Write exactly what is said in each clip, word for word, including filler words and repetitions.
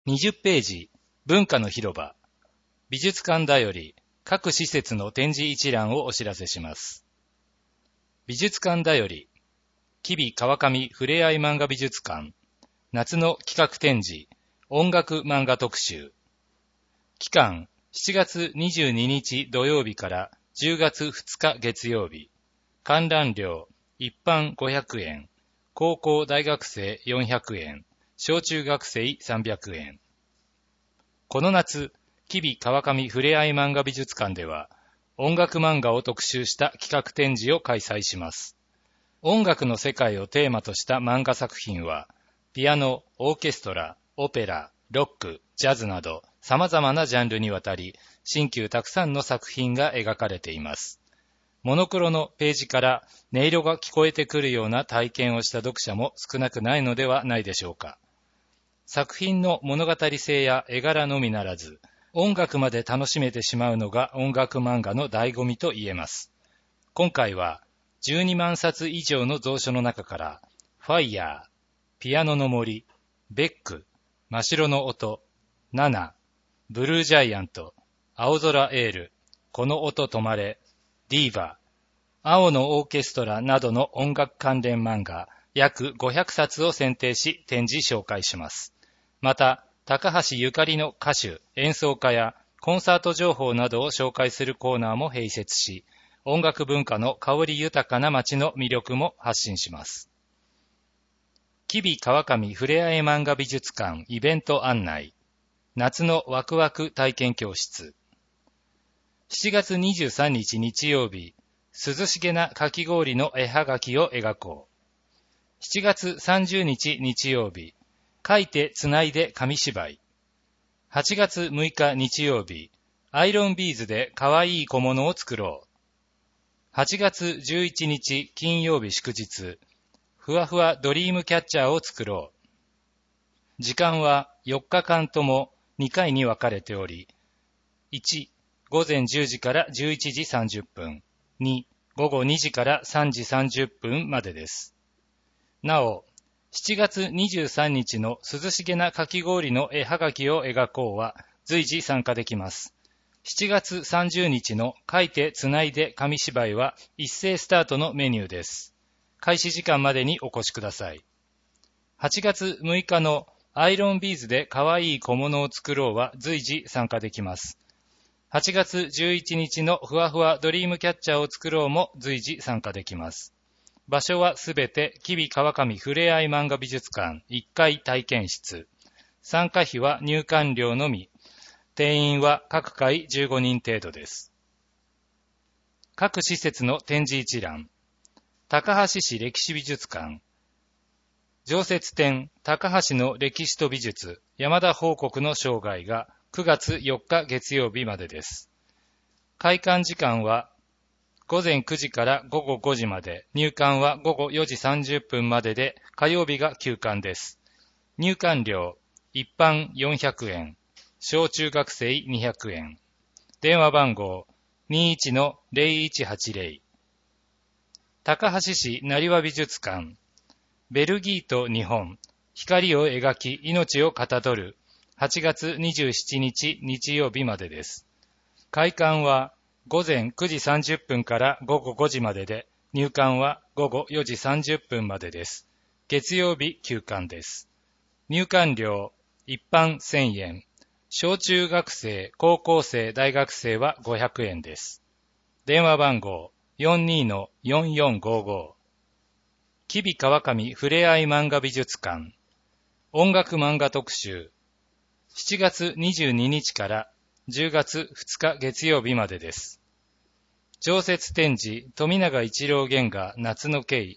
にじゅっページ、文化の広場。美術館だより、各施設の展示一覧をお知らせします。美術館だより、吉備川上ふれあい漫画美術館、夏の企画展示、音楽漫画特集。期間、しちがつにじゅうににち土曜日からじゅうがつふつか月曜日。観覧料、一般ごひゃくえん、高校大学生よんひゃくえん、小中学生さんびゃくえん。この夏、吉備川上ふれあい漫画美術館では、音楽漫画を特集した企画展示を開催します。音楽の世界をテーマとした漫画作品は、ピアノ、オーケストラ、オペラ、ロック、ジャズなど様々なジャンルにわたり、新旧たくさんの作品が描かれています。モノクロのページから音色が聞こえてくるような体験をした読者も少なくないのではないでしょうか。作品の物語性や絵柄のみならず、音楽まで楽しめてしまうのが音楽漫画の醍醐味と言えます。今回はじゅうにまんさつ以上の蔵書の中から、ファイヤー、ピアノの森、ベック、真白の音、ナナ、ブルージャイアント、青空エール、この音止まれ、ディーバ、青のオーケストラなどの音楽関連漫画約ごひゃくさつを選定し展示紹介します。また、高橋ゆかりの歌手、演奏家やコンサート情報などを紹介するコーナーも併設し、音楽文化の香り豊かな街の魅力も発信します。吉備川上ふれあい漫画美術館イベント案内。夏のワクワク体験教室。しちがつにじゅうさんにち日曜日、涼しげなかき氷の絵はがきを描こう。しちがつさんじゅうにち日曜日、書いてつないで紙芝居。はちがつむいか日曜日、アイロンビーズでかわいい小物を作ろう。はちがつじゅういちにち金曜日祝日、ふわふわドリームキャッチャーを作ろう。時間はよっかかんともにかいに分かれており、いち、ごぜんじゅうじからじゅういちじさんじゅっぷん、に、ごごにじからさんじさんじゅっぷんまでです。なお、しちがつにじゅうさんにちの涼しげなかき氷の絵はがきを描こうは随時参加できます。しちがつさんじゅうにちの書いてつないで紙芝居は一斉スタートのメニューです。開始時間までにお越しください。はちがつむいかのアイロンビーズでかわいい小物を作ろうは随時参加できます。はちがつじゅういちにちのふわふわドリームキャッチャーを作ろうも随時参加できます。場所はすべて吉備川上ふれあい漫画美術館いっかい体験室。参加費は入館料のみ。定員は各回じゅうごにん程度です。各施設の展示一覧。高橋市歴史美術館。常設展高橋の歴史と美術山田報国の生涯がくがつよっか月曜日までです。開館時間はごぜんくじからごごごじまで、入館はごごよじさんじゅっぷんまでで、火曜日が休館です。入館料、一般よんひゃくえん、小中学生にひゃくえん。電話番号 にじゅういちのぜろいちはちぜろ。高橋市成羽美術館。ベルギーと日本、光を描き命をかたどるはちがつにじゅうしちにち日曜日までです。開館はごぜんくじさんじゅっぷんからごごごじまでで、入館はごごよじさんじゅっぷんまでです。月曜日休館です。入館料、一般せんえん、小中学生、高校生、大学生はごひゃくえんです。電話番号 よんにーのよんよんごご。吉備川上ふれあい漫画美術館。音楽漫画特集。しちがつにじゅうににちからじゅうがつふつか月曜日までです。常設展示富永一郎原画夏の景。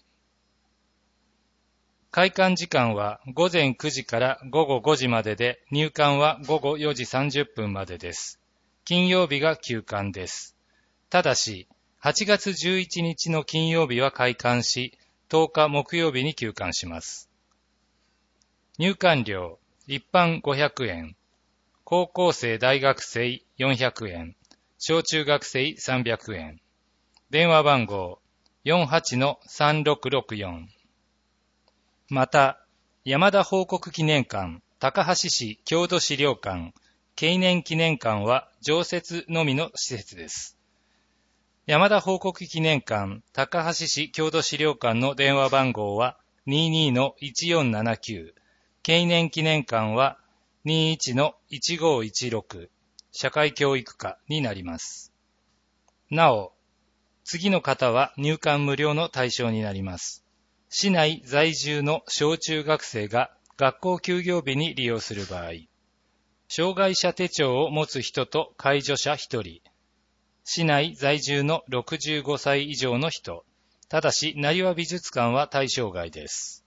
開館時間はごぜんくじからごごごじまでで、入館はごごよじさんじゅっぷんまでです。金曜日が休館です。ただし、はちがつじゅういちにちの金曜日は開館し、とおか木曜日に休館します。入館料、一般ごひゃくえん、高校生大学生よんひゃくえん、小中学生さんびゃくえん。電話番号 よんはちのさんろくろくよん。また、山田報国記念館高梁市郷土資料館、経年記念館は常設のみの施設です。山田報告記念館、高梁市郷土資料館の電話番号は にじゅうにのいちよんななきゅう、経年記念館は にじゅういちのいちごいちろく、社会教育課になります。なお、次の方は入館無料の対象になります。市内在住の小中学生が学校休業日に利用する場合、障害者手帳を持つ人と介助者ひとり、市内在住のろくじゅうごさい以上の人、ただし、なにわ美術館は対象外です。